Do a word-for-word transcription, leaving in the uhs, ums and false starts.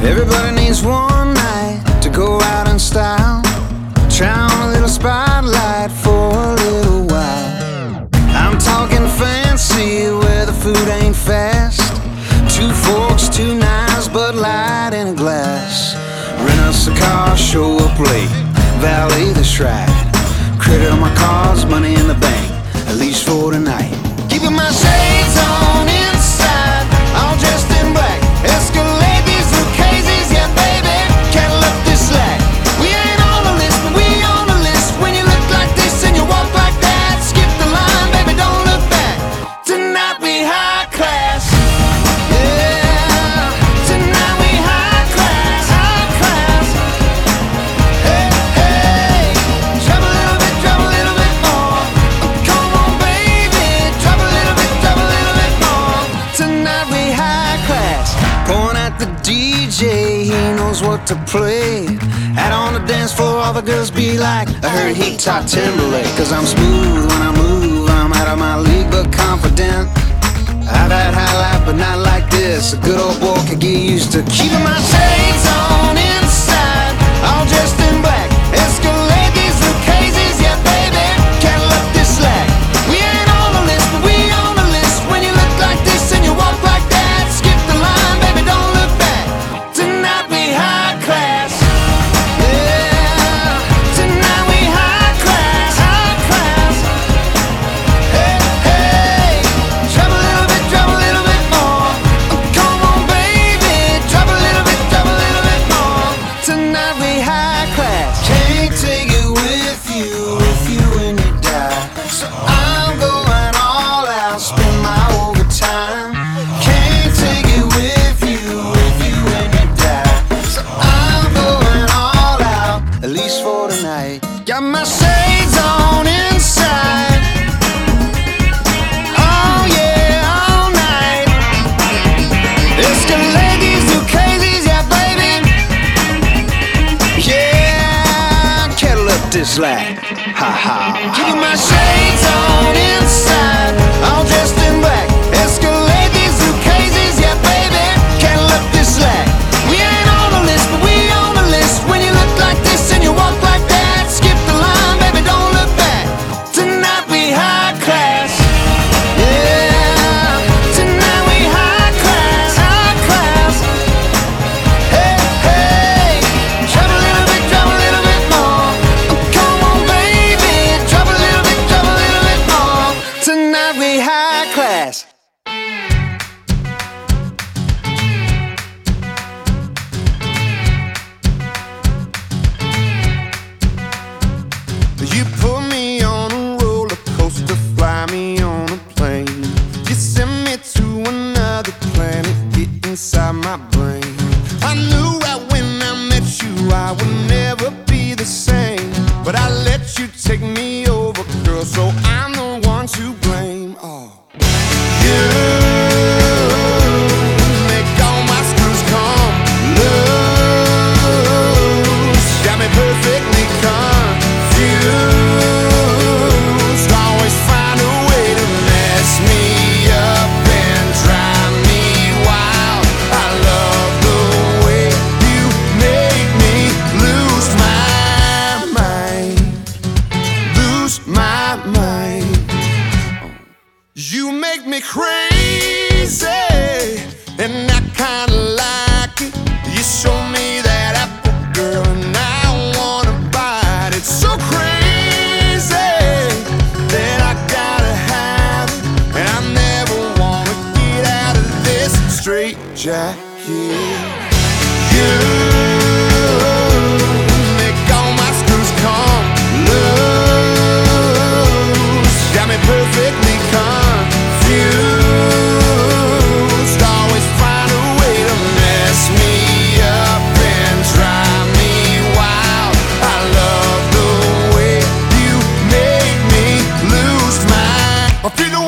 Everybody needs one night to go out in style. Try on a little spotlight for a little while. I'm talking fancy where the food ain't fast. Two forks, two knives, Bud Light in a glass. Rent us a car, show up late, valet the ride. Credit on my cards, money in the bank, at least for tonight. Keeping my shades on inside, all dressed in black. Escalade these Lucchese's, yeah baby, can't let this slack. We ain't on the list, but we on the list. When you look like this and you walk like that, skip the line, baby, don't look back. Tonight we high class. Yeah, tonight we high class, high class. Hey, hey, drop a little bit, drop a little bit more. Come on, baby, drop a little bit, drop a little bit more. Tonight we high class. Pouring at the D J, he knows what to play. Out on the dance floor, all the girls be like, I heard he taught Timberlake. Cause I'm smooth when I move, I'm out of my league but confident. I've had high life but not like this. A good old boy could get used to keeping my shades on inside, all dressed in black. Escalade these Lucchese's, yeah baby, can't let this slack. We ain't on the list, but we on the list. When you look like this and you walk like that, skip the line, baby, don't look back. Tonight we high class. Yeah, tonight we high class, high class. Hey, hey, drop a little bit, drop a little bit more. Come on, baby, drop a little bit, drop a little bit more. Tonight we high class. Can't take it with you if you and you die. So I'm going all out, spend my overtime. Can't take it with you if you and you die. So I'm going all out, at least for tonight. Got my shades on inside. Oh yeah, all night. Escalade these Lucchese's, yeah baby. Yeah, can't let this lag. Ha ha. Keeping my shades on inside, all dressed in black. Escalade these Lucchese's, yeah baby, can't let this lag. We ain't on the list, but we on the list. When you look like this and you walk like that, skip the line, baby, don't look back. Tonight we high class. Yeah, tonight we high class, high class. Hey, hey, drop a little bit, drop a little bit more. Come on, baby, drop a little bit, drop a little bit more. Tonight we high class. You put me on a roller coaster, fly me on a plane. You send me to another planet, get inside my brain. I knew right when I met you I would never be the same, but I let you take me over, girl, so I'm the one to blame. Oh, you make all my screws come loose, got me perfectly confused. Always find a way to mess me up and drive me wild. I love the way you make me lose my mind, lose my mind. You make me crazy, and I kinda like it. You show me that apple, girl, and I wanna bite it. So crazy that I gotta have it, and I never wanna get out of this straight jacket. You make all my screws come loose, got me perfectly confused. Always find a way to mess me up and drive me wild. I love the way you make me lose my. I feel the